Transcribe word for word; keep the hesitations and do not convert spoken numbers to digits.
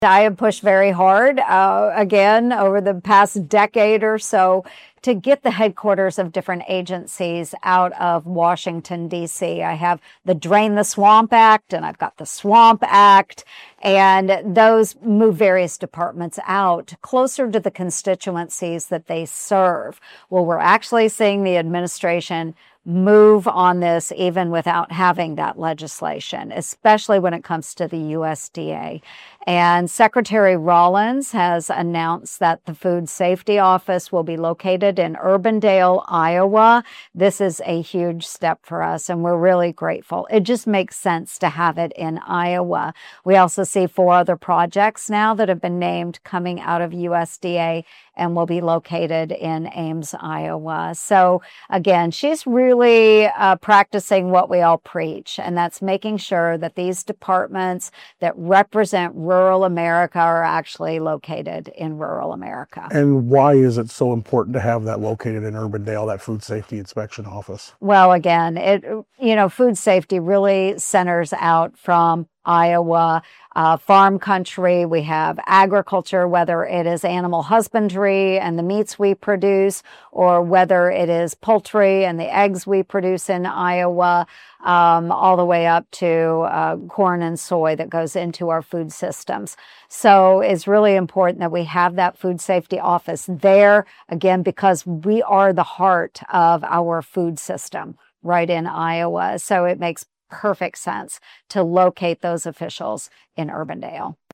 I have pushed very hard, uh, again, over the past decade or so to get the headquarters of different agencies out of Washington, D C. I have the Drain the Swamp Act and I've got the Swamp Act, and those move various departments out closer to the constituencies that they serve. Well, we're actually seeing the administration move on this even without having that legislation, especially when it comes to the U S D A. And Secretary Rollins has announced that the Food Safety Office will be located in Urbandale, Iowa. This is a huge step for us, and we're really grateful. It just makes sense to have it in Iowa. We also see four other projects now that have been named coming out of U S D A and will be located in Ames, Iowa. So again, she's really uh, practicing what we all preach, and that's making sure that these departments that represent rural America are actually located in rural America. And why is it so important to have that located in Urbandale, that food safety inspection office? Well, again, it you know, food safety really centers out from Iowa, uh, farm country. We have agriculture, whether it is animal husbandry and the meats we produce, or whether it is poultry and the eggs we produce in Iowa, um, all the way up to uh, corn and soy that goes into our food systems. So it's really important that we have that food safety office there, again, because we are the heart of our food system right in Iowa. So it makes perfect sense to locate those officials in Urbandale.